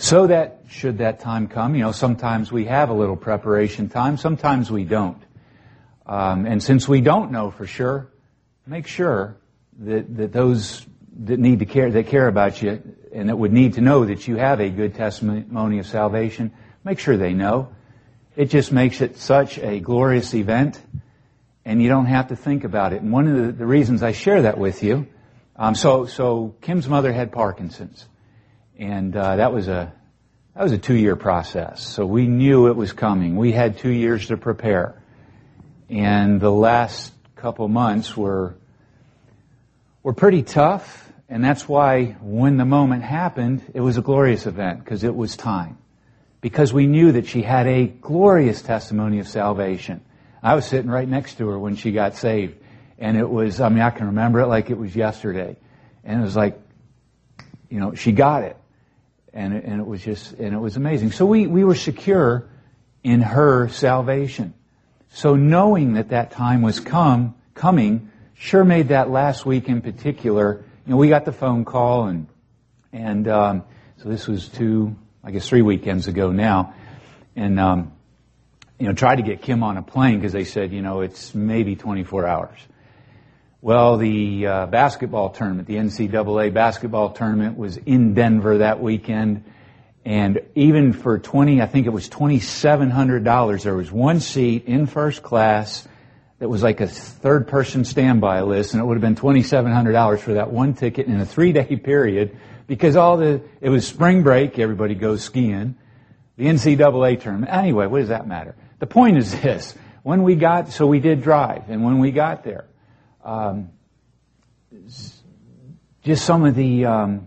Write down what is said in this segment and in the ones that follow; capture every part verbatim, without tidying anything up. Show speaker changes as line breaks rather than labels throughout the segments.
So that, should that time come, you know, sometimes we have a little preparation time, sometimes we don't. Um, and since we don't know for sure, make sure that, that those that need to care, that care about you and that would need to know that you have a good testimony of salvation, make sure they know. It just makes it such a glorious event, and you don't have to think about it. And one of the, the reasons I share that with you, um, so so Kim's mother had Parkinson's, and uh, that was a that was a two-year process. So we knew it was coming. We had two years to prepare, and the last couple months were were pretty tough. And that's why when the moment happened, it was a glorious event, because it was time. Because we knew that she had a glorious testimony of salvation. I was sitting right next to her when she got saved. And it was, I mean, I can remember it like it was yesterday. And it was like, you know, she got it. And it, and it was just, and it was amazing. So we, we were secure in her salvation. So knowing that that time was come, coming sure made that last week in particular. You know, we got the phone call, and and um, so this was two, I guess three weekends ago now, and um, you know, tried to get Kim on a plane because they said, you know, it's maybe twenty-four hours. Well, the uh, basketball tournament, the N C double A basketball tournament, was in Denver that weekend, and even for twenty, I think it was twenty-seven hundred dollars, there was one seat in first class. That was like a third-person standby list, and it would have been twenty-seven hundred dollars for that one ticket in a three-day period, because all the it was spring break, everybody goes skiing, the N C double A tournament. Anyway, what does that matter? The point is this: when we got, so we did drive, and when we got there, um, just some of the um,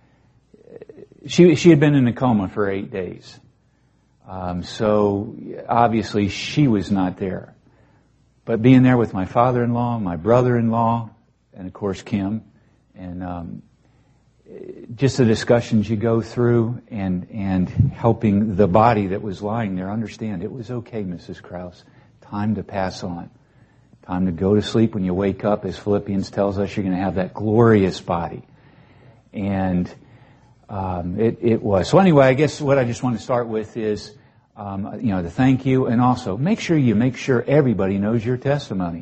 she she had been in a coma for eight days, um, so obviously she was not there. But being there with my father-in-law, my brother-in-law, and of course Kim, and um, just the discussions you go through, and and helping the body that was lying there understand it was okay, Missus Krause. Time to pass on. Time to go to sleep. When you wake up, as Philippians tells us, you're going to have that glorious body. And um, it, it was. So anyway, I guess what I just want to start with is, Um, you know, to thank you, and also make sure you make sure everybody knows your testimony.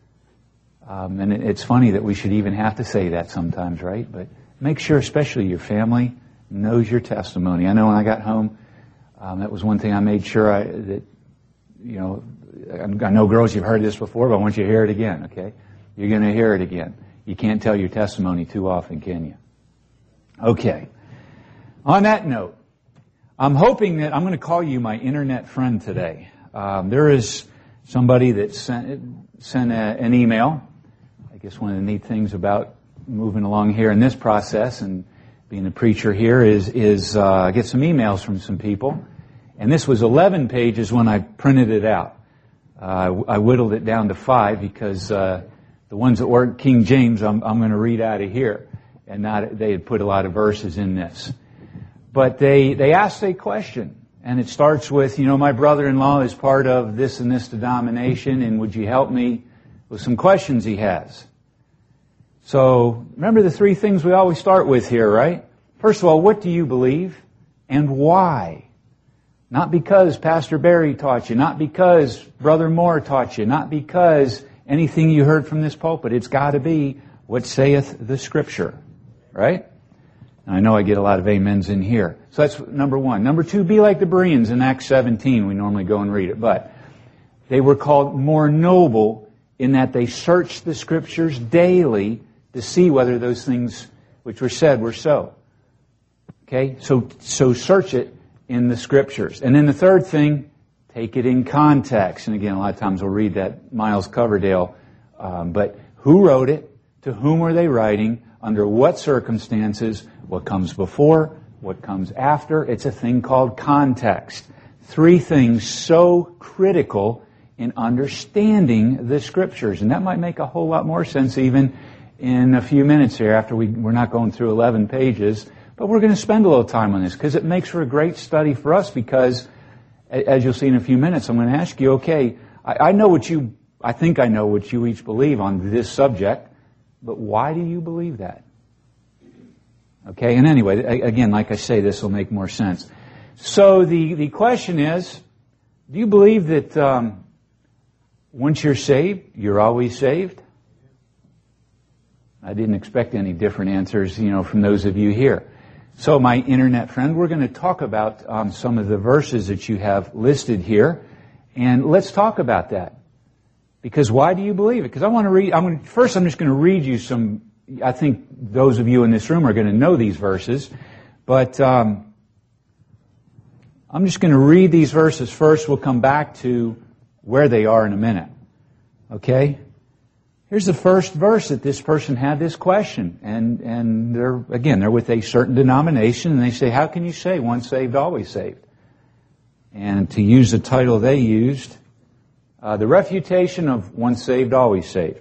Um, and it, it's funny that we should even have to say that sometimes, right? But make sure, especially your family, knows your testimony. I know when I got home, um, that was one thing I made sure I that you know. I know, girls, you've heard this before, but I want you to hear it again. Okay, you're going to hear it again. You can't tell your testimony too often, can you? Okay. On that note, I'm hoping that I'm going to call you my internet friend today. Um, there is somebody that sent, sent a, an email. I guess one of the neat things about moving along here in this process and being a preacher here is, is uh, I get some emails from some people. And this was eleven pages when I printed it out. Uh, I whittled it down to five because uh, the ones that weren't King James, I'm, I'm going to read out of here. And not, they had put a lot of verses in this. But they, they asked a question, and it starts with, you know, my brother-in-law is part of this and this denomination, and would you help me with some questions he has? So, remember the three things we always start with here, right? First of all, what do you believe, and why? Not because Pastor Barry taught you, not because Brother Moore taught you, not because anything you heard from this pulpit. It's got to be what saith the Scripture, right? I know I get a lot of amens in here. So that's number one. Number two, be like the Bereans in Acts seventeen. We normally go and read it. But they were called more noble in that they searched the Scriptures daily to see whether those things which were said were so. Okay? So, so search it in the Scriptures. And then the third thing, take it in context. And again, a lot of times we'll read that Miles Coverdale. Um, but who wrote it? To whom were they writing? Under what circumstances? What comes before? What comes after? It's a thing called context. Three things so critical in understanding the Scriptures. And that might make a whole lot more sense even in a few minutes here after we, we're not going through eleven pages. But we're going to spend a little time on this because it makes for a great study for us because, as you'll see in a few minutes, I'm going to ask you, okay, I, I know what you, I think I know what you each believe on this subject, but why do you believe that? Okay, and anyway, again, like I say, this will make more sense. So the, the question is, do you believe that um, once you're saved, you're always saved? I didn't expect any different answers, you know, from those of you here. So my internet friend, we're going to talk about um, some of the verses that you have listed here, and let's talk about that. Because why do you believe it? Because I want to read, I'm going to, first I'm just going to read you some, I think those of you in this room are going to know these verses, but um, I'm just going to read these verses first. We'll come back to where they are in a minute. Okay? Here's the first verse that this person had this question. And, and they're, again, they're with a certain denomination, and they say, how can you say once saved, always saved? And to use the title they used, uh, the refutation of once saved, always saved.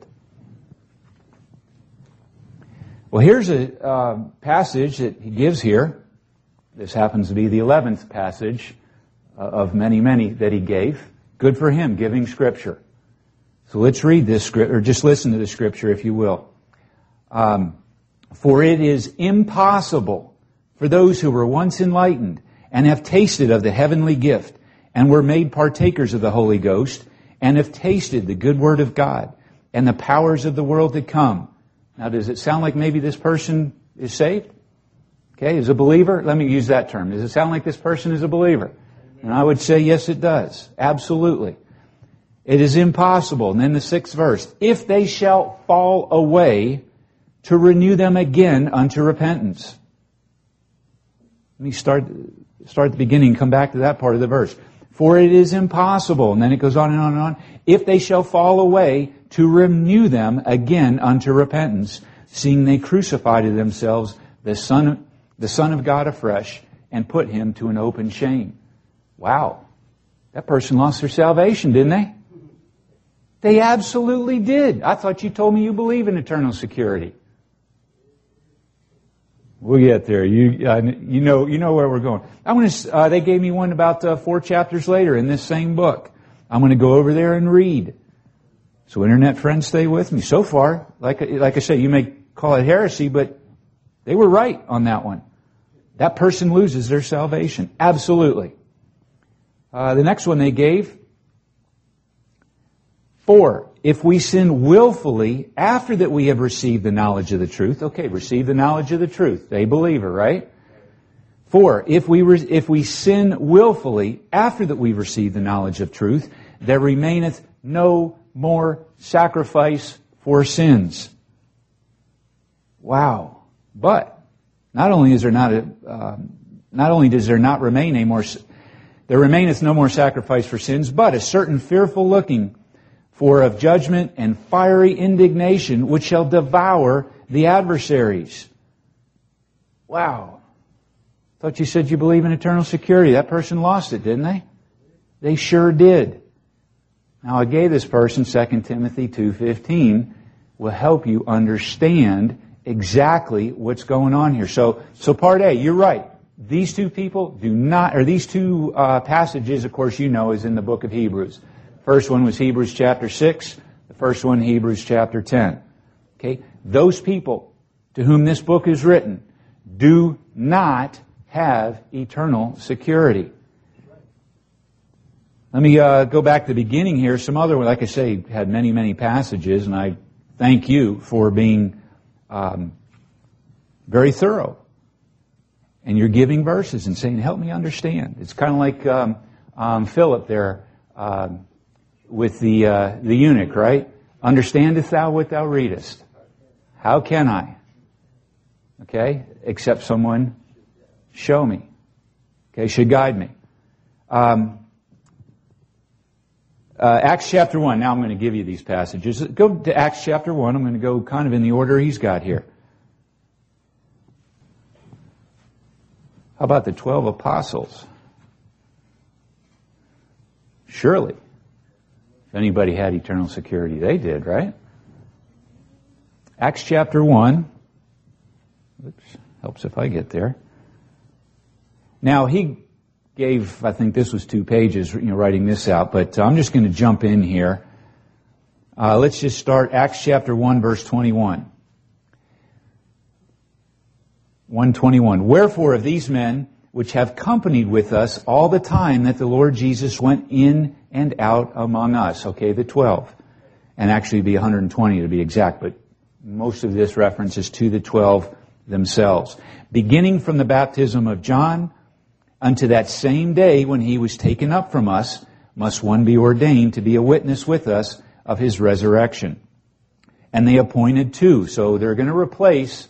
Well, here's a uh, passage that he gives here. This happens to be the eleventh passage uh, of many, many that he gave. Good for him, giving Scripture. So let's read this scripture, or just listen to the Scripture, if you will. Um, For it is impossible for those who were once enlightened and have tasted of the heavenly gift and were made partakers of the Holy Ghost and have tasted the good word of God and the powers of the world to come. Now, does it sound like maybe this person is saved? Okay, is a believer? Let me use that term. Does it sound like this person is a believer? And I would say, yes, it does. Absolutely. It is impossible. And then the sixth verse. If they shall fall away, to renew them again unto repentance. Let me start, start at the beginning and come back to that part of the verse. For it is impossible, and then it goes on and on and on, if they shall fall away, to renew them again unto repentance, seeing they crucified to themselves the Son, the Son of God afresh, and put Him to an open shame. Wow. That person lost their salvation, didn't they? They absolutely did. I thought you told me you believe in eternal security. We'll get there. You, uh, you know, you know where we're going. I'm going to. Uh, they gave me one about uh, four chapters later in this same book. I'm going to go over there and read. So, internet friends, stay with me. So far, like like I say, you may call it heresy, but they were right on that one. That person loses their salvation. Absolutely. Uh, the next one they gave. For if we sin willfully after that we have received the knowledge of the truth, okay, receive the knowledge of the truth. They believe it, right? For if we re- if we sin willfully after that we receive the knowledge of truth, there remaineth no more sacrifice for sins. Wow! But not only is there not a uh, not only does there not remain a more there remaineth no more sacrifice for sins, but a certain fearful looking for of judgment and fiery indignation, which shall devour the adversaries. Wow. Thought you said you believe in eternal security. That person lost it, didn't they? They sure did. Now, I gave this person Second Timothy two fifteen will help you understand exactly what's going on here. So, so part A, you're right. These two people do not, or these two uh, passages, of course, you know, is in the book of Hebrews. First one was Hebrews chapter six. The first one, Hebrews chapter ten. Okay? Those people to whom this book is written do not have eternal security. Let me uh, go back to the beginning here. Some other, like I say, had many, many passages, and I thank you for being um, very thorough. And you're giving verses and saying, help me understand. It's kind of like um, um, Philip there. Um, with the uh, the eunuch, right? Understandest thou what thou readest? How can I? Okay? Except someone show me. Okay? Should guide me. Um, uh, Acts chapter one. Now I'm going to give you these passages. Go to Acts chapter one. I'm going to go kind of in the order he's got here. How about the twelve apostles? Surely. If anybody had eternal security, they did, right? Acts chapter one. Oops, helps if I get there. Now, he gave, I think this was two pages, you know, writing this out, but I'm just going to jump in here. Uh, let's just start Acts chapter one, verse twenty-one. one twenty-one. Wherefore of these men which have companied with us all the time that the Lord Jesus went in and out among us. Okay, the twelve. And actually be one hundred twenty to be exact, but most of this reference is to the twelve themselves. Beginning from the baptism of John unto that same day when he was taken up from us, must one be ordained to be a witness with us of his resurrection. And they appointed two. So they're going to replace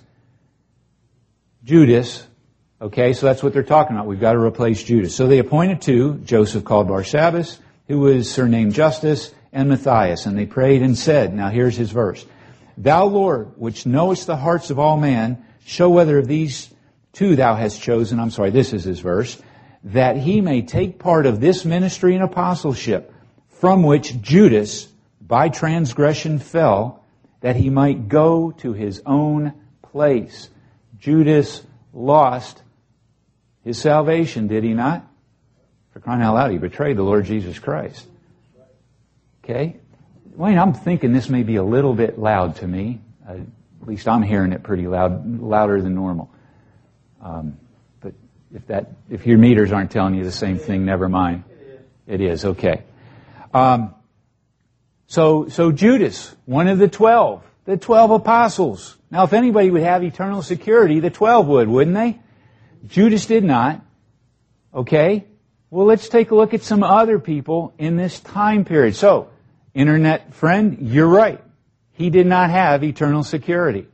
Judas. Okay, so that's what they're talking about. We've got to replace Judas. So they appointed two, Joseph called Barsabbas, who was surnamed Justus, and Matthias. And they prayed and said, now here's his verse, Thou, Lord, which knowest the hearts of all men, show whether of these two thou hast chosen, I'm sorry, this is his verse, that he may take part of this ministry and apostleship, from which Judas by transgression fell, that he might go to his own place. Judas lost his salvation, did he not? For crying out loud, he betrayed the Lord Jesus Christ. Okay? Wayne, I'm thinking this may be a little bit loud to me. Uh, at least I'm hearing it pretty loud, louder than normal. Um, but if that, if your meters aren't telling you the same thing, never mind. It is, okay. Um, so, so Judas, one of the twelve, the twelve apostles. Now, if anybody would have eternal security, the twelve would, wouldn't they? Judas did not. Okay? Well, let's take a look at some other people in this time period. So, Internet friend, you're right. He did not have eternal security.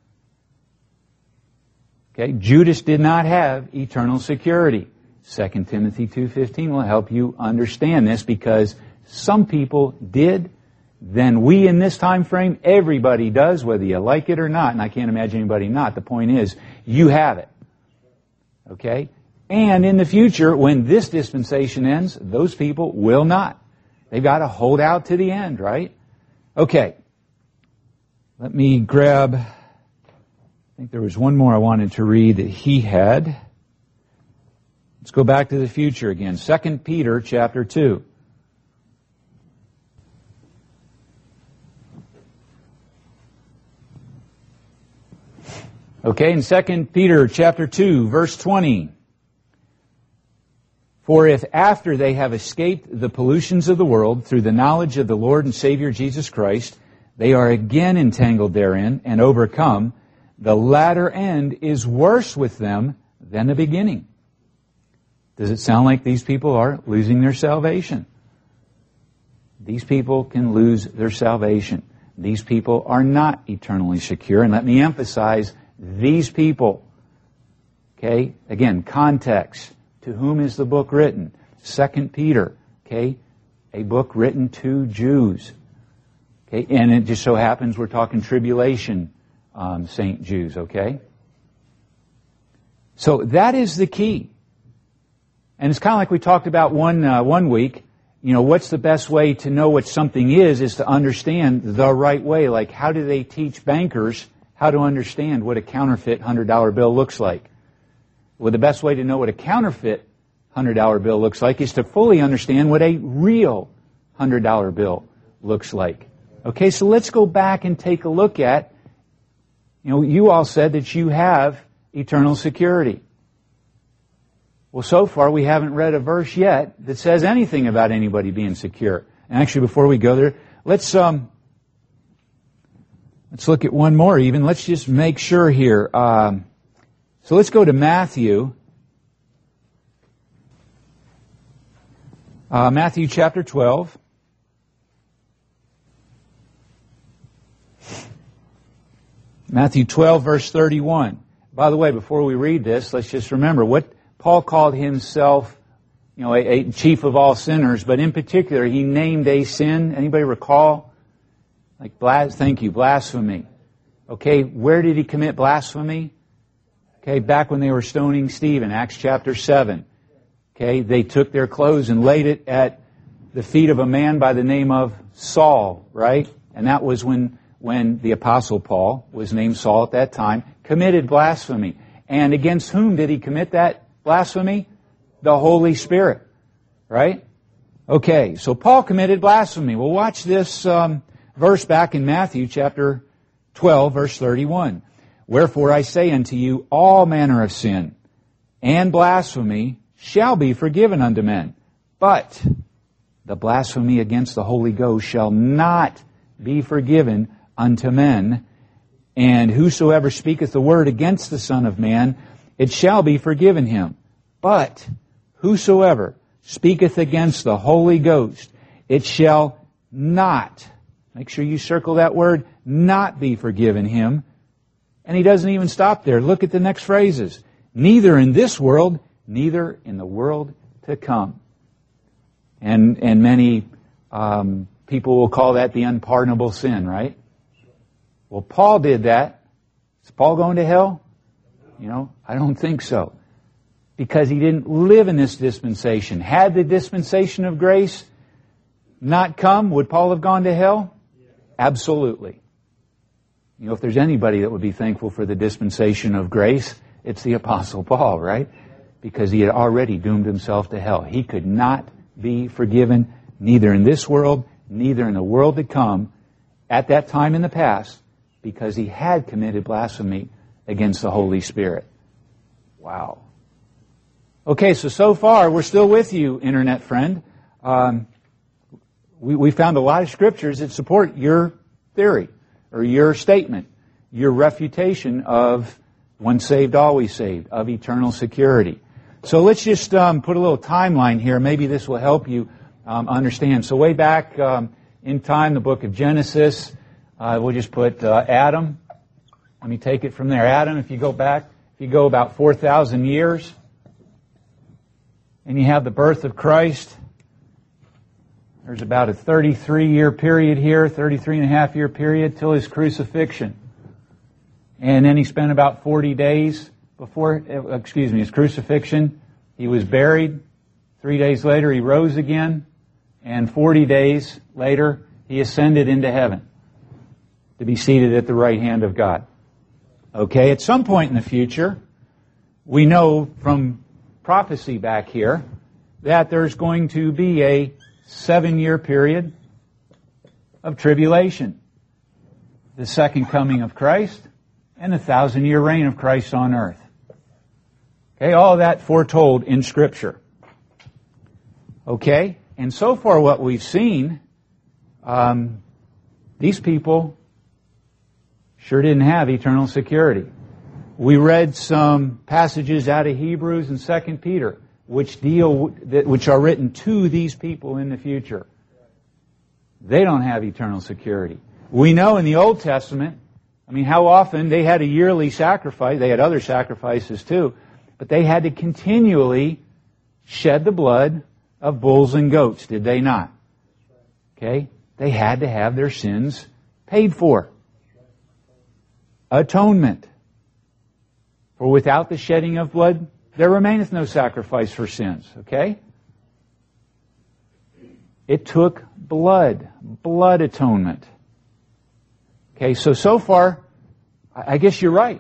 Okay, Judas did not have eternal security. Second Timothy two fifteen will help you understand this, because some people did, then we in this time frame, everybody does, whether you like it or not, and I can't imagine anybody not. The point is, you have it. Okay? And in the future, when this dispensation ends, those people will not. They've got to hold out to the end, right? Okay. Let me grab, I think there was one more I wanted to read that he had. Let's go back to the future again. Second Peter chapter two. Okay, in Second Peter chapter two, verse twenty. For if after they have escaped the pollutions of the world through the knowledge of the Lord and Savior Jesus Christ, they are again entangled therein and overcome, the latter end is worse with them than the beginning. Does it sound like these people are losing their salvation? These people can lose their salvation. These people are not eternally secure. And let me emphasize, these people. Okay? Again, context. To whom is the book written? Second Peter. Okay? A book written to Jews. Okay? And it just so happens we're talking tribulation um, saint Jews. Okay? So that is the key. And it's kind of like we talked about one uh, one week. You know, what's the best way to know what something is, is to understand the right way. Like, how do they teach bankers how to understand what a counterfeit one hundred dollar bill looks like? Well, the best way to know what a counterfeit one hundred dollar bill looks like is to fully understand what a real one hundred dollar bill looks like. Okay, so let's go back and take a look at, you know, you all said that you have eternal security. Well, so far we haven't read a verse yet that says anything about anybody being secure. And actually, before we go there, let's um, let's look at one more even. Let's just make sure here. Um, so let's go to Matthew. Uh, Matthew chapter twelve. Matthew twelve, verse thirty-one. By the way, before we read this, let's just remember what Paul called himself, you know, a, a chief of all sinners, but in particular, he named a sin. Anybody recall? Like, blas- thank you, blasphemy. Okay, where did he commit blasphemy? Okay, back when they were stoning Stephen, Acts chapter seven. Okay, they took their clothes and laid it at the feet of a man by the name of Saul, right? And that was when, when the Apostle Paul was named Saul at that time, committed blasphemy. And against whom did he commit that blasphemy? The Holy Spirit, right? Okay, so Paul committed blasphemy. Well, watch this um, verse back in Matthew chapter twelve, verse thirty-one. Wherefore I say unto you, all manner of sin and blasphemy shall be forgiven unto men. But the blasphemy against the Holy Ghost shall not be forgiven unto men. And whosoever speaketh the word against the Son of Man, it shall be forgiven him. But whosoever speaketh against the Holy Ghost, it shall not, make sure you circle that word, not be forgiven him. And he doesn't even stop there. Look at the next phrases. Neither in this world, neither in the world to come. And and many um, people will call that the unpardonable sin, right? Well, Paul did that. Is Paul going to hell? You know, I don't think so. Because he didn't live in this dispensation. Had the dispensation of grace not come, would Paul have gone to hell? Absolutely. You know, if there's anybody that would be thankful for the dispensation of grace, it's the Apostle Paul, right? Because he had already doomed himself to hell. He could not be forgiven, neither in this world, neither in the world to come, at that time in the past, because he had committed blasphemy against the Holy Spirit. Wow. Okay, so so far, we're still with you, Internet friend. Um, we, we found a lot of scriptures that support your theory, or your statement, your refutation of once saved, always saved, of eternal security. So let's just um, put a little timeline here. Maybe this will help you um, understand. So way back um, in time, the book of Genesis, uh, we'll just put uh, Adam. Let me take it from there. Adam, if you go back, if you go about four thousand years, and you have the birth of Christ, there's about a thirty-three year period here, thirty-three and a half year period till his crucifixion. And then he spent about forty days before, excuse me, his crucifixion. He was buried. Three days later he rose again. And forty days later he ascended into heaven to be seated at the right hand of God. Okay, at some point in the future, we know from prophecy back here that there's going to be a seven-year period of tribulation. The second coming of Christ and the thousand-year reign of Christ on earth. Okay, all of that foretold in Scripture. Okay, and so far what we've seen, um, these people sure didn't have eternal security. We read some passages out of Hebrews and Second Peter, which deal, which are written to these people in the future. They don't have eternal security. We know in the Old Testament, I mean, how often they had a yearly sacrifice. They had other sacrifices too, but they had to continually shed the blood of bulls and goats, did they not? Okay? They had to have their sins paid for. Atonement. For without the shedding of blood, there remaineth no sacrifice for sins. Okay? It took blood. Blood atonement. Okay, so, so far, I guess you're right.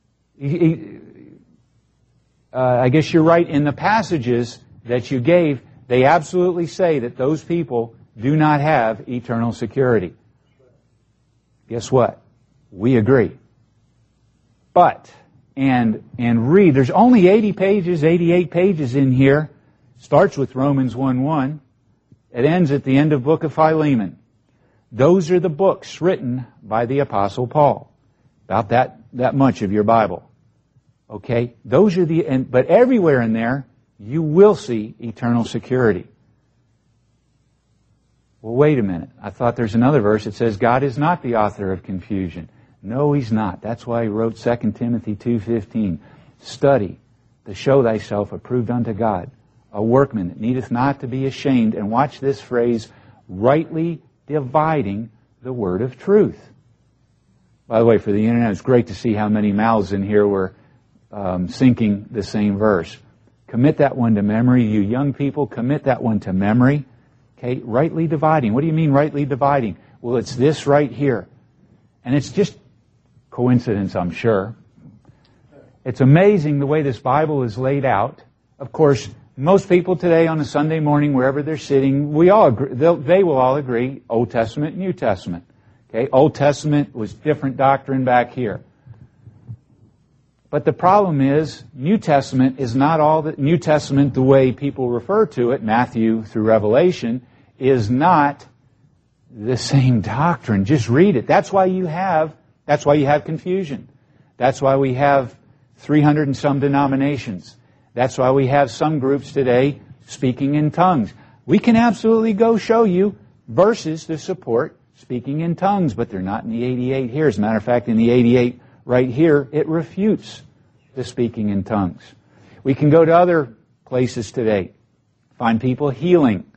Uh, I guess you're right in the passages that you gave. They absolutely say that those people do not have eternal security. Guess what? We agree. But, and, and read, there's only eighty pages, eighty-eight pages in here. Starts with Romans one one. It ends at the end of book of Philemon. Those are the books written by the Apostle Paul. About that, that much of your Bible. Okay? Those are the, and, but everywhere in there, you will see eternal security. Well, wait a minute. I thought there's another verse that says God is not the author of confusion. No, He's not. That's why He wrote Second Timothy two fifteen. Study to show thyself approved unto God, a workman that needeth not to be ashamed. And watch this phrase, rightly dividing the word of truth. By the way, for the internet, it's great to see how many mouths in here were um, syncing the same verse. Commit that one to memory. You young people, commit that one to memory. Okay, rightly dividing. What do you mean rightly dividing? Well, it's this right here. And it's just coincidence, I'm sure. It's amazing the way this Bible is laid out. Of course, most people today on a Sunday morning, wherever they're sitting, we all agree, they will all agree, Old Testament, New Testament. Okay, Old Testament was different doctrine back here. But the problem is, New Testament is not all that, New Testament, the way people refer to it, Matthew through Revelation, is not the same doctrine. Just read it. That's why you have, that's why you have confusion. That's why we have three hundred and some denominations. That's why we have some groups today speaking in tongues. We can absolutely go show you verses to support speaking in tongues, but they're not in the eighty-eight here. As a matter of fact, in the eighty-eight right here, it refutes the speaking in tongues. We can go to other places today, find people healing.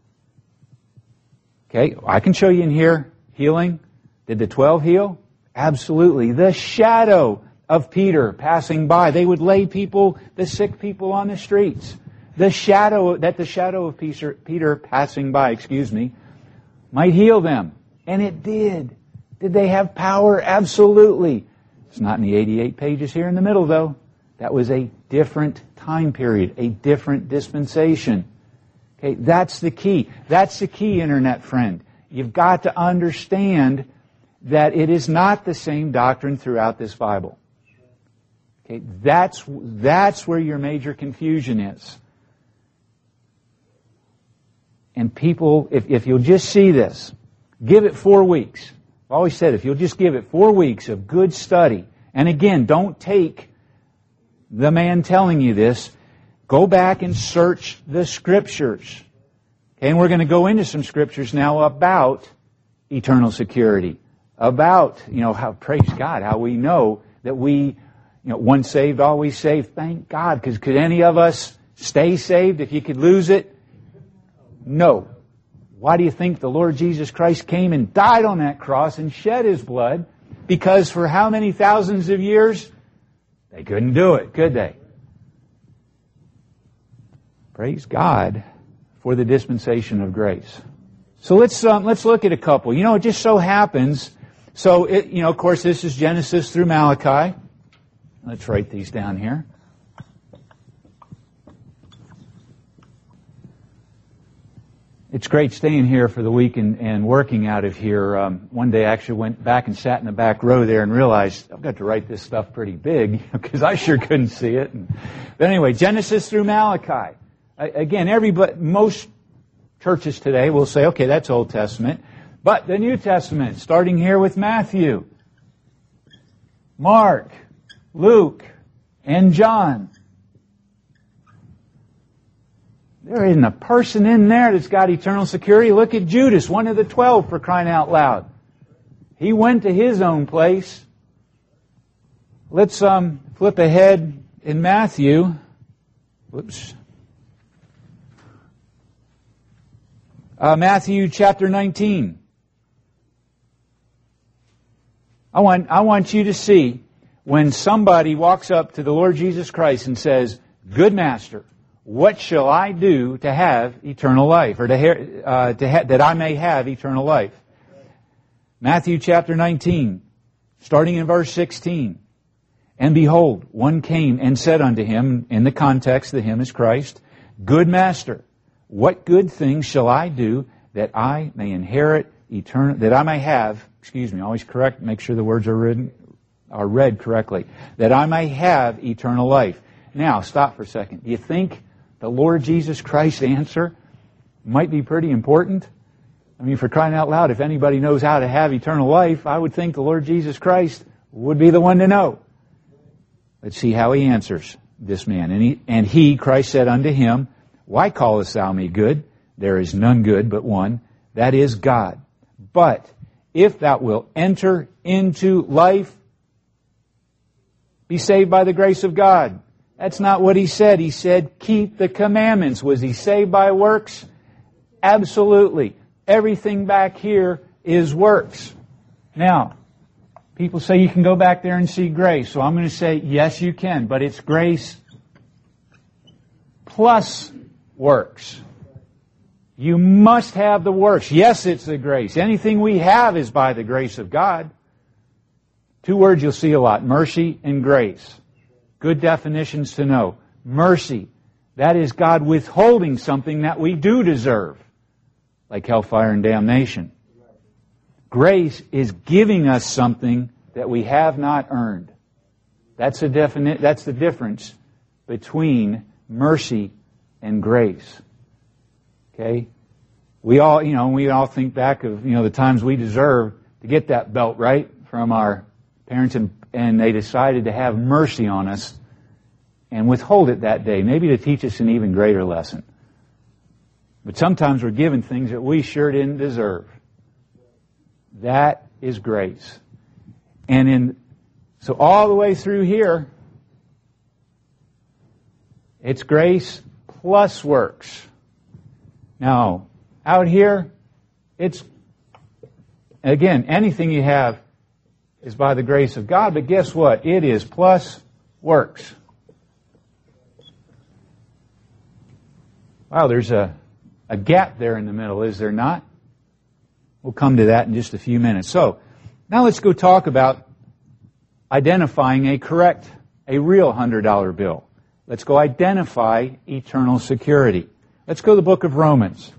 Okay, I can show you in here healing. Did the twelve heal? Absolutely. The shadow of Peter passing by. They would lay people, the sick people on the streets. The shadow, that the shadow of Peter, Peter passing by, excuse me, might heal them. And it did. Did they have power? Absolutely. It's not in the eighty-eight pages here in the middle, though. That was a different time period, a different dispensation. Okay, that's the key. That's the key, Internet friend. You've got to understand that it is not the same doctrine throughout this Bible. Okay, that's, that's where your major confusion is. And people, if, if you'll just see this, give it four weeks. I've always said, if you'll just give it four weeks of good study, and again, don't take the man telling you this, go back and search the Scriptures. Okay, and we're going to go into some Scriptures now about eternal security. About, you know, how, praise God, how we know that we, you know, once saved, always saved. Thank God, because could any of us stay saved if you could lose it? No. Why do you think the Lord Jesus Christ came and died on that cross and shed His blood? Because for how many thousands of years? They couldn't do it, could they? Praise God for the dispensation of grace. So let's um, let's look at a couple. You know, it just so happens. So it, you know, of course, this is Genesis through Malachi. Let's write these down here. It's great staying here for the week and, and working out of here. Um, one day I actually went back and sat in the back row there and realized I've got to write this stuff pretty big because I sure couldn't see it. And, but anyway, Genesis through Malachi. I, again, everybody, most churches today will say, okay, that's Old Testament. But the New Testament, starting here with Matthew, Mark, Luke, and John. There isn't a person in there that's got eternal security. Look at Judas, one of the twelve, for crying out loud. He went to his own place. Let's um, flip ahead in Matthew. Whoops. Uh, Matthew chapter nineteen. I want, I want you to see when somebody walks up to the Lord Jesus Christ and says, "Good Master, what shall I do to have eternal life, or to, ha- uh, to ha- that I may have eternal life?" Matthew chapter nineteen, starting in verse sixteen. "And behold, one came and said unto him," in the context, the him is Christ, "Good Master, what good things shall I do that I may inherit eternal, that I may have," excuse me, always correct, make sure the words are read, are read correctly, "that I may have eternal life." Now, stop for a second. Do you think the Lord Jesus Christ's answer might be pretty important? I mean, for crying out loud, if anybody knows how to have eternal life, I would think the Lord Jesus Christ would be the one to know. Let's see how He answers this man. And he, and he, Christ said unto him, "Why callest thou me good? There is none good but one, that is God. But if thou wilt enter into life, be saved by the grace of God." That's not what He said. He said, keep the commandments. Was He saved by works? Absolutely. Everything back here is works. Now, people say you can go back there and see grace. So I'm going to say, yes, you can. But it's grace plus works. You must have the works. Yes, it's the grace. Anything we have is by the grace of God. Two words you'll see a lot: mercy and grace. Good definitions to know. Mercy, that is God withholding something that we do deserve, like hellfire and damnation. Grace is giving us something that we have not earned. That's a definite, that's the difference between mercy and grace. Okay? We all, you know, we all think back of, you know, the times we deserve to get that belt, right, from our parents, and, and they decided to have mercy on us and withhold it that day, maybe to teach us an even greater lesson. But sometimes we're given things that we sure didn't deserve. That is grace. And in, so all the way through here, it's grace plus works. Now, out here, it's, again, anything you have is by the grace of God, but guess what? It is plus works. Wow, there's a, a gap there in the middle, is there not? We'll come to that in just a few minutes. So, now let's go talk about identifying a correct, a real one hundred dollar bill. Let's go identify eternal security. Let's go to the book of Romans.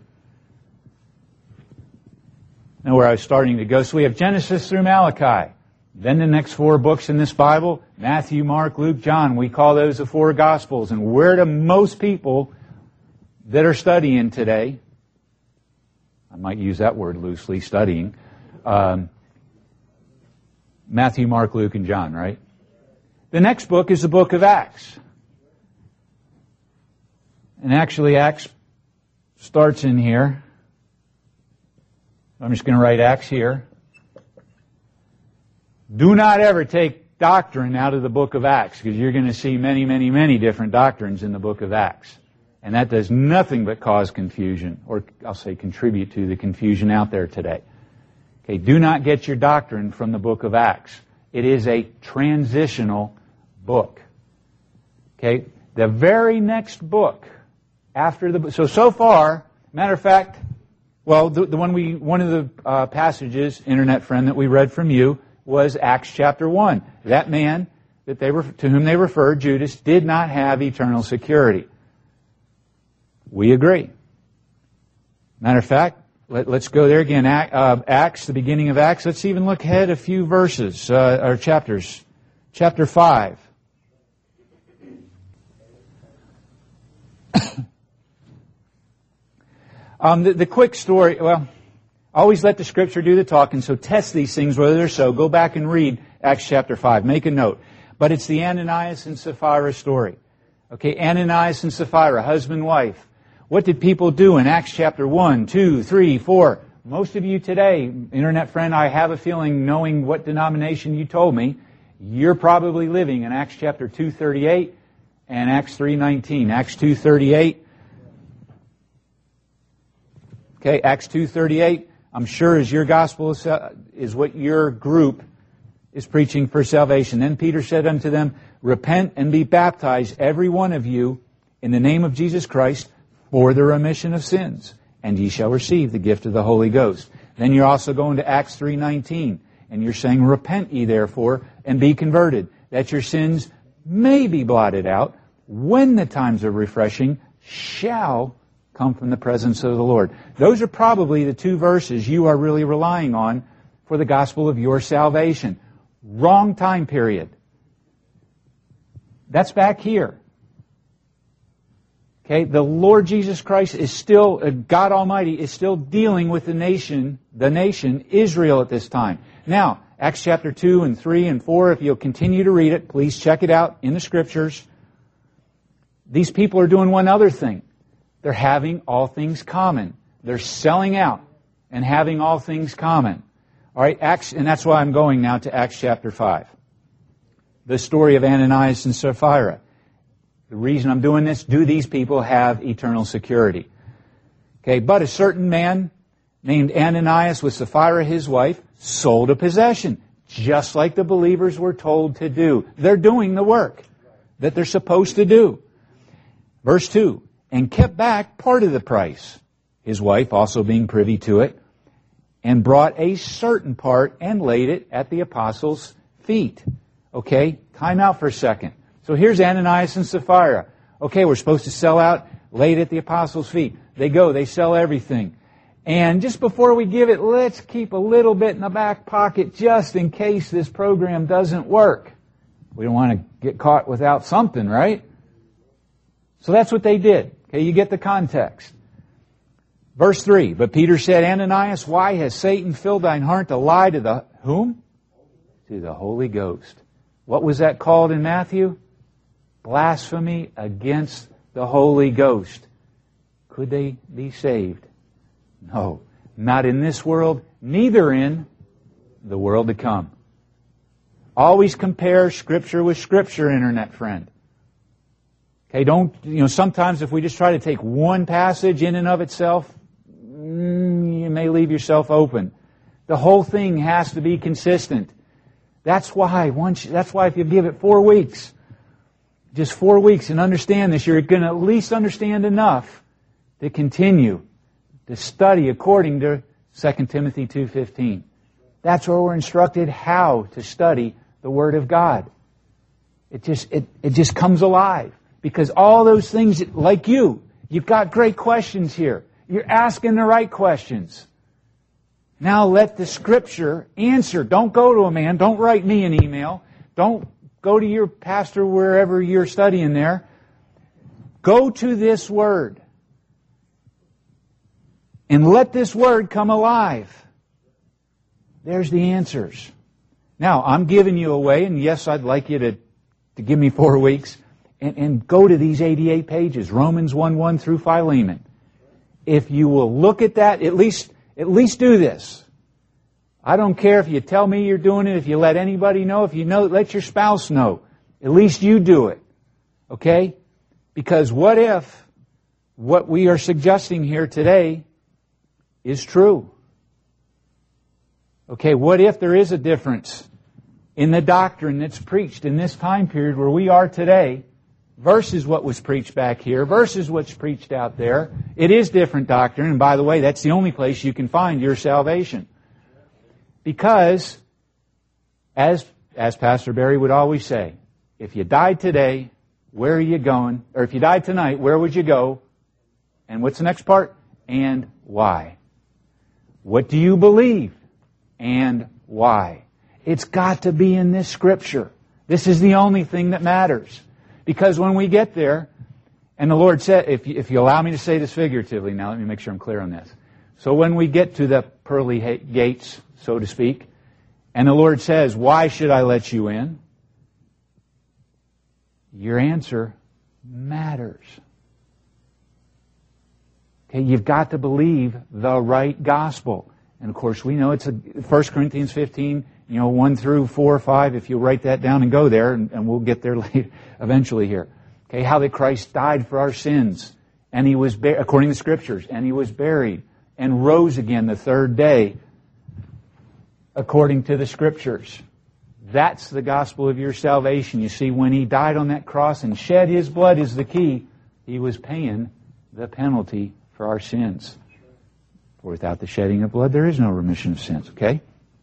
Now where I was starting to go. So we have Genesis through Malachi. Then the next four books in this Bible, Matthew, Mark, Luke, John. We call those the four Gospels. And where do most people that are studying today, I might use that word loosely, studying, um, Matthew, Mark, Luke, and John, right? The next book is the book of Acts. And actually Acts starts in here. I'm just going to write Acts here. Do not ever take doctrine out of the book of Acts, because you're going to see many, many, many different doctrines in the book of Acts. And that does nothing but cause confusion, or I'll say contribute to the confusion out there today. Okay, do not get your doctrine from the book of Acts. It is a transitional book. Okay, the very next book after the, so, so far, matter of fact, well, the, the one we, one of the uh, passages, internet friend, that we read from you was Acts chapter one. That man that they were, to whom they referred, Judas, did not have eternal security. We agree. Matter of fact, let, let's go there again. Uh, Acts, the beginning of Acts. Let's even look ahead a few verses, uh, or chapters. Chapter five. um, the, the quick story, well, always let the Scripture do the talking, so test these things whether they're so. Go back and read Acts chapter five. Make a note. But it's the Ananias and Sapphira story. Okay, Ananias and Sapphira, husband, wife. What did people do in Acts chapter one, two, three, four? Most of you today, internet friend, I have a feeling, knowing what denomination you told me, you're probably living in Acts chapter two thirty-eight and Acts three nineteen. Acts two thirty-eight. Okay, Acts two thirty-eight, I'm sure is your gospel, is what your group is preaching for salvation. Then Peter said unto them, repent and be baptized, every one of you, in the name of Jesus Christ, for the remission of sins, and ye shall receive the gift of the Holy Ghost. Then you're also going to Acts three nineteen, and you're saying, repent ye therefore, and be converted, that your sins may be blotted out, when the times of refreshing shall come from the presence of the Lord. Those are probably the two verses you are really relying on for the gospel of your salvation. Wrong time period. That's back here. Okay, the Lord Jesus Christ is still, uh, God Almighty is still dealing with the nation, the nation, Israel at this time. Now, Acts chapter two and three and four, if you'll continue to read it, please check it out in the Scriptures. These people are doing one other thing. They're having all things common. They're selling out and having all things common. All right, Acts, and that's why I'm going now to Acts chapter five. The story of Ananias and Sapphira. The reason I'm doing this, do these people have eternal security? Okay, but a certain man named Ananias with Sapphira, his wife, sold a possession, just like the believers were told to do. They're doing the work that they're supposed to do. Verse two, and kept back part of the price, his wife also being privy to it, and brought a certain part and laid it at the apostles' feet. Okay, time out for a second. So here's Ananias and Sapphira. Okay, we're supposed to sell out, lay it at the apostles' feet. They go, they sell everything. And just before we give it, let's keep a little bit in the back pocket just in case this program doesn't work. We don't want to get caught without something, right? So that's what they did. Okay, you get the context. Verse three, but Peter said, Ananias, why has Satan filled thine heart to lie to the whom? To the Holy Ghost. What was that called in Matthew? Blasphemy against the Holy Ghost. Could they be saved? No. Not in this world, neither in the world to come. Always compare Scripture with Scripture, Internet friend. Okay, don't, you know, sometimes if we just try to take one passage in and of itself, mm, you may leave yourself open. The whole thing has to be consistent. That's why, once, that's why if you give it four weeks, just four weeks and understand this, you're going to at least understand enough to continue to study according to Second Timothy two fifteen. That's where we're instructed how to study the Word of God. It just, it, it just comes alive. Because all those things, like you, you've got great questions here. You're asking the right questions. Now let the Scripture answer. Don't go to a man. Don't write me an email. Don't go to your pastor wherever you're studying there. Go to this Word. And let this Word come alive. There's the answers. Now, I'm giving you away, and yes, I'd like you to, to give me four weeks, and, and go to these eighty-eight pages, Romans one one through Philemon. If you will look at that, at least, at least do this. I don't care if you tell me you're doing it, if you let anybody know, if you know, let your spouse know. At least you do it. Okay? Because what if what we are suggesting here today is true? Okay, what if there is a difference in the doctrine that's preached in this time period where we are today versus what was preached back here versus what's preached out there? It is different doctrine, and by the way, that's the only place you can find your salvation. Because, as, as Pastor Barry would always say, if you died today, where are you going? Or if you died tonight, where would you go? And what's the next part? And why? What do you believe? And why? It's got to be in this Scripture. This is the only thing that matters. Because when we get there, and the Lord said, if you, if you allow me to say this figuratively, now let me make sure I'm clear on this. So when we get to the pearly gates, so to speak, and the Lord says, why should I let you in? Your answer matters. Okay, you've got to believe the right gospel. And of course, we know it's a First Corinthians fifteen, you know, one through four or five, if you write that down and go there, and, and we'll get there later, eventually here. Okay, how that Christ died for our sins, and He was, ba- according to the Scriptures, and He was buried, and rose again the third day, according to the Scriptures. That's the gospel of your salvation. You see, when He died on that cross and shed His blood is the key, He was paying the penalty for our sins. For without the shedding of blood, there is no remission of sins, okay?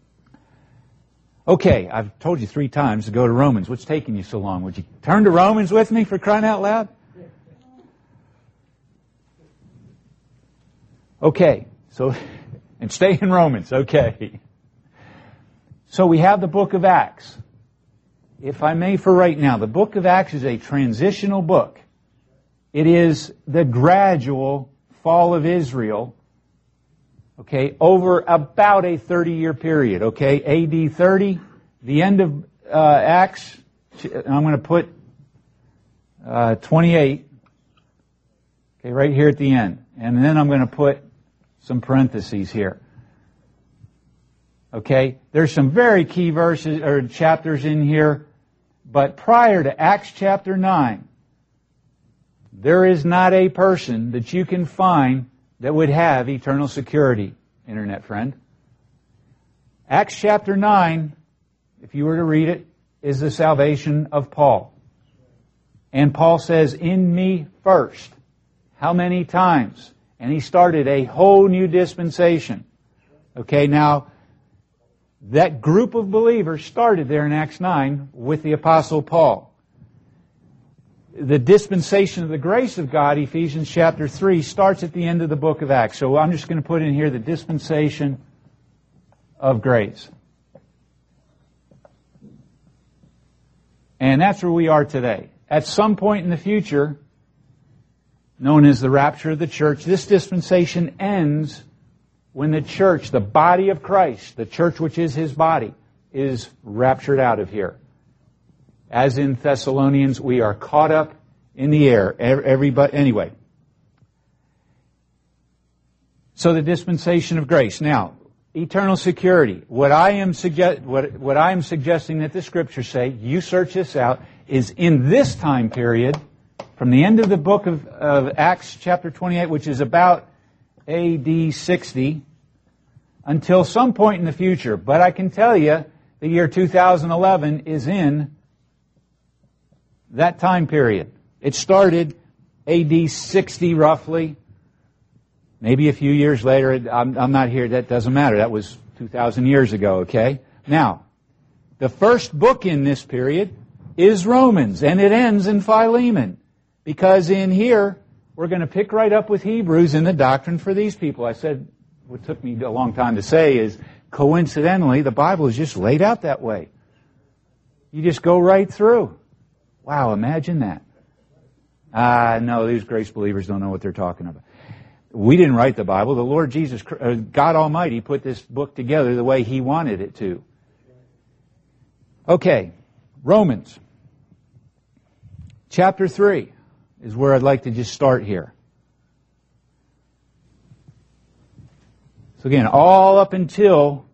Okay, I've told you three times to go to Romans. What's taking you so long? Would you turn to Romans with me for crying out loud? Okay, so, and stay in Romans, okay. So we have the book of Acts. If I may for right now, the book of Acts is a transitional book. It is the gradual fall of Israel, okay, over about a thirty-year period, okay, A D thirty, the end of uh, Acts, I'm going to put uh, twenty-eight, okay, right here at the end. And then I'm going to put some parentheses here. Okay, there's some very key verses or chapters in here, but prior to Acts chapter nine, there is not a person that you can find that would have eternal security, Internet friend. Acts chapter nine, if you were to read it, is the salvation of Paul. And Paul says, in me first. How many times? And he started a whole new dispensation. Okay, now, that group of believers started there in Acts nine with the Apostle Paul. The dispensation of the grace of God, Ephesians chapter three, starts at the end of the book of Acts. So I'm just going to put in here the dispensation of grace. And that's where we are today. At some point in the future, known as the rapture of the church, this dispensation ends when the church, the body of Christ, the church which is His body, is raptured out of here. As in Thessalonians, we are caught up in the air. Everybody, anyway. So the dispensation of grace. Now, eternal security. What I am suggest, what, what I am suggesting that the Scriptures say, you search this out, is in this time period, from the end of the book of, of Acts chapter twenty-eight, which is about A D sixty, until some point in the future. But I can tell you, the year two thousand eleven is in that time period. It started A D sixty roughly. Maybe a few years later. I'm, I'm not here. That doesn't matter. That was two thousand years ago, okay? Now, the first book in this period is Romans, and it ends in Philemon. Because in here, we're going to pick right up with Hebrews in the doctrine for these people. I said, what took me a long time to say is, coincidentally, the Bible is just laid out that way. You just go right through. Wow, imagine that. Ah, uh, no, these grace believers don't know what they're talking about. We didn't write the Bible. The Lord Jesus, God Almighty, put this book together the way He wanted it to. Okay, Romans. Chapter three is where I'd like to just start here. So again, all up until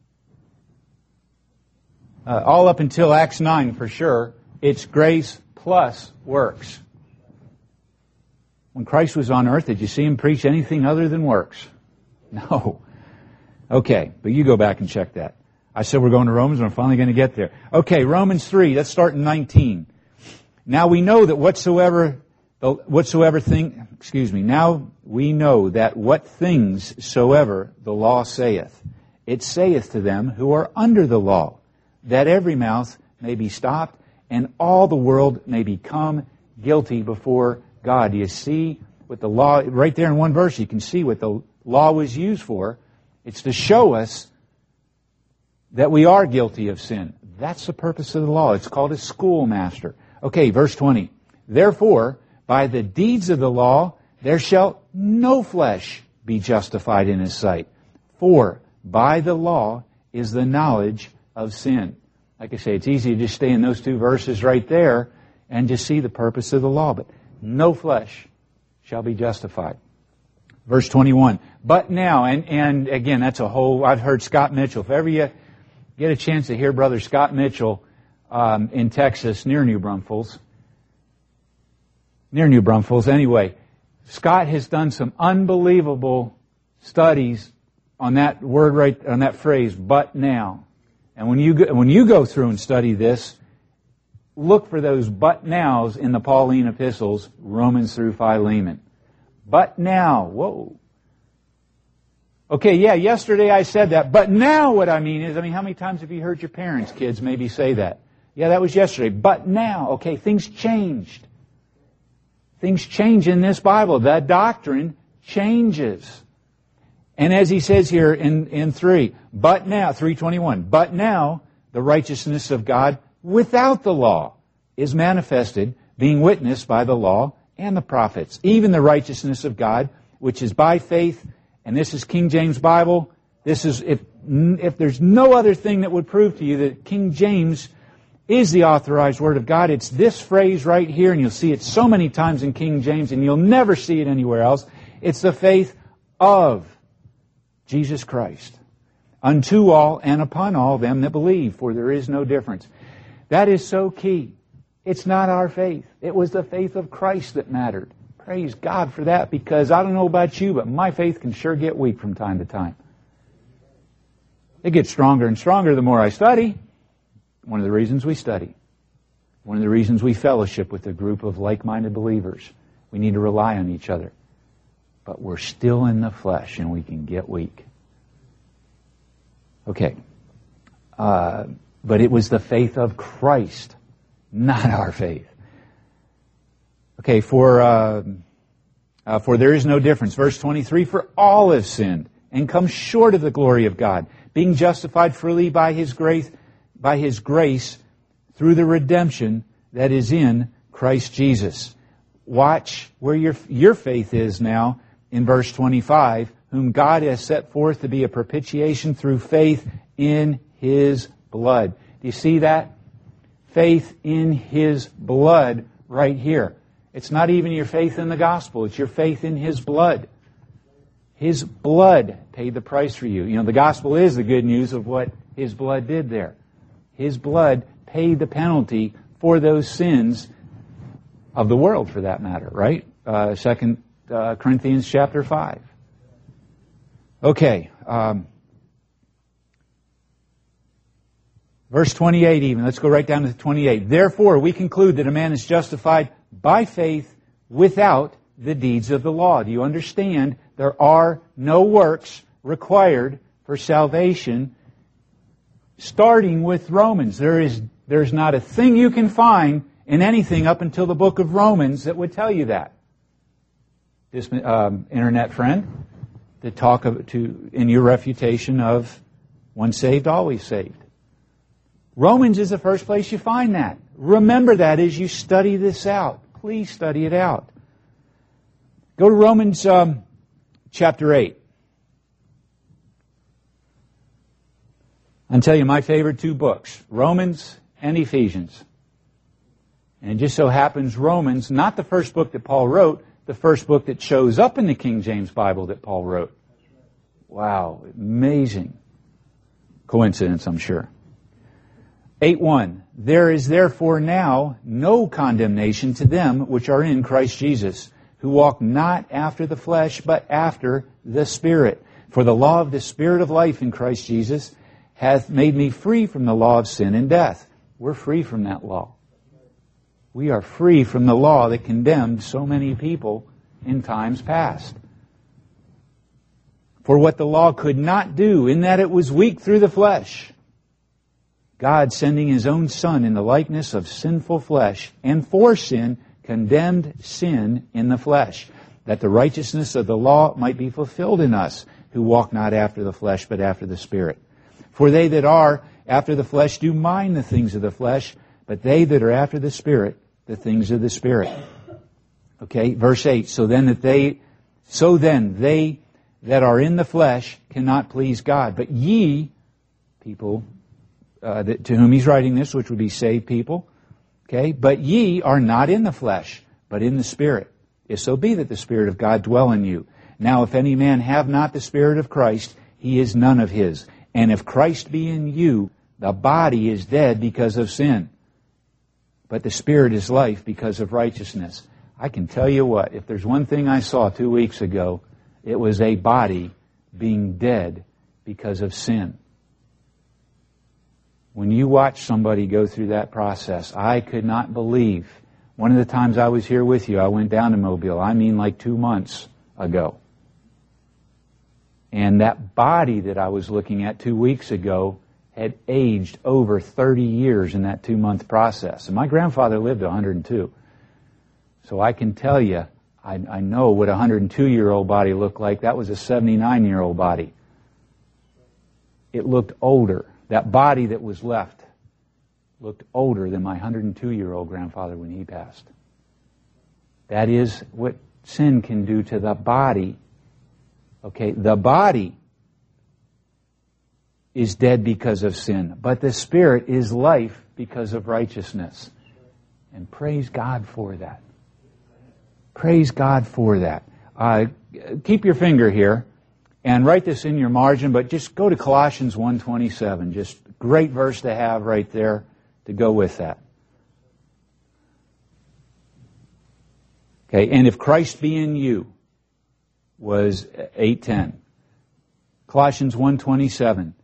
uh, all up until Acts nine for sure, it's grace plus works. When Christ was on earth, did you see Him preach anything other than works? No. Okay, but you go back and check that. I said we're going to Romans, and we're finally going to get there. Okay, Romans three, let's start in nineteen. Now we know that whatsoever, whatsoever thing, excuse me, now we know that what things soever the law saith, it saith to them who are under the law, that every mouth may be stopped, and all the world may become guilty before God. Do you see what the law, right there in one verse, you can see what the law was used for. It's to show us that we are guilty of sin. That's the purpose of the law. It's called a schoolmaster. Okay, verse twenty. Therefore, by the deeds of the law, there shall no flesh be justified in His sight. For by the law is the knowledge of sin. Like I say, it's easy to just stay in those two verses right there and just see the purpose of the law. But no flesh shall be justified. Verse twenty-one. But now, and, and again, that's a whole, I've heard Scott Mitchell. If ever you get a chance to hear Brother Scott Mitchell um, in Texas, near New Braunfels, near New Braunfels, anyway, Scott has done some unbelievable studies on that word right, on that phrase, but now. And when you go, when you go through and study this, look for those but nows in the Pauline epistles, Romans through Philemon. But now, whoa. Okay, yeah, yesterday I said that, but now what I mean is, I mean, how many times have you heard your parents, kids, maybe say that? Yeah, that was yesterday. But now, okay, things changed. Things change in this Bible. The doctrine changes. And as he says here in, in three, but now, three twenty-one, but now the righteousness of God without the law is manifested, being witnessed by the law and the prophets. Even the righteousness of God, which is by faith, and this is King James Bible. This is, if, if there's no other thing that would prove to you that King James is the authorized Word of God, it's this phrase right here, and you'll see it so many times in King James, and you'll never see it anywhere else. It's the faith of Jesus Christ, unto all and upon all them that believe, for there is no difference. That is so key. It's not our faith. It was the faith of Christ that mattered. Praise God for that, because I don't know about you, but my faith can sure get weak from time to time. It gets stronger and stronger the more I study. One of the reasons we study. One of the reasons we fellowship with a group of like-minded believers. We need to rely on each other. But we're still in the flesh and we can get weak. Okay. Uh, but it was the faith of Christ, not our faith. Okay, for uh, uh, for there is no difference. Verse twenty-three, for all have sinned and come short of the glory of God, being justified freely by His grace, by His grace through the redemption that is in Christ Jesus. Watch where your, your faith is now in verse twenty-five, whom God has set forth to be a propitiation through faith in His blood. Do you see that? Faith in His blood right here. It's not even your faith in the gospel. It's your faith in His blood. His blood paid the price for you. You know, the gospel is the good news of what His blood did there. His blood paid the penalty for those sins of the world, for that matter, right? Uh, Second uh, Corinthians chapter five. Okay. Um, verse twenty-eight even. Let's go right down to twenty-eight. Therefore, we conclude that a man is justified by faith without the deeds of the law. Do you understand? There are no works required for salvation, starting with Romans. There is, there's not a thing you can find in anything up until the book of Romans that would tell you that. This um, internet friend, to talk of, to in your refutation of once saved, always saved. Romans is the first place you find that. Remember that as you study this out. Please study it out. Go to Romans um, chapter eight. I'll tell you my favorite two books, Romans and Ephesians. And it just so happens Romans, not the first book that Paul wrote, the first book that shows up in the King James Bible that Paul wrote. Wow, amazing coincidence, I'm sure. eight one. There is therefore now no condemnation to them which are in Christ Jesus, who walk not after the flesh, but after the Spirit. For the law of the Spirit of life in Christ Jesus hath made me free from the law of sin and death. We're free from that law. We are free from the law that condemned so many people in times past. For what the law could not do, in that it was weak through the flesh, God sending His own Son in the likeness of sinful flesh, and for sin, condemned sin in the flesh, that the righteousness of the law might be fulfilled in us, who walk not after the flesh, but after the Spirit. For they that are after the flesh do mind the things of the flesh, but they that are after the Spirit, the things of the Spirit. Okay, verse eight. So then that they, so then they that are in the flesh cannot please God. But ye, people uh, that, to whom he's writing this, which would be saved people, okay, but ye are not in the flesh, but in the Spirit. If so be that the Spirit of God dwell in you. Now if any man have not the Spirit of Christ, he is none of his. And if Christ be in you, the body is dead because of sin, but the Spirit is life because of righteousness. I can tell you what, if there's one thing I saw two weeks ago, it was a body being dead because of sin. When you watch somebody go through that process, I could not believe. One of the times I was here with you, I went down to Mobile. I mean like two months ago. And that body that I was looking at two weeks ago had aged over thirty years in that two-month process. And my grandfather lived to one hundred two. So I can tell you, I, I know what a one hundred two-year-old body looked like. That was a seventy-nine-year-old body. It looked older. That body that was left looked older than my one hundred two-year-old grandfather when he passed. That is what sin can do to the body. Okay, the body is dead because of sin, but the Spirit is life because of righteousness. And praise God for that. Praise God for that. Uh, keep your finger here and write this in your margin, but just go to Colossians one twenty-seven. Just great verse to have right there to go with that. Okay, and if Christ be in you was eight ten. Colossians one twenty-seven.